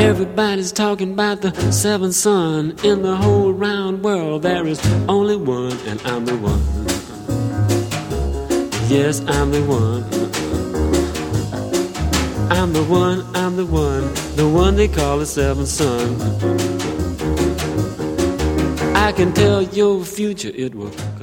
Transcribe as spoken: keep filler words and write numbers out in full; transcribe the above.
Everybody's talking about the seventh son. In the whole round world there is only one, and I'm the one. Yes, I'm the one. I'm the one, I'm the one, the one they call the seventh son. I can tell your future it will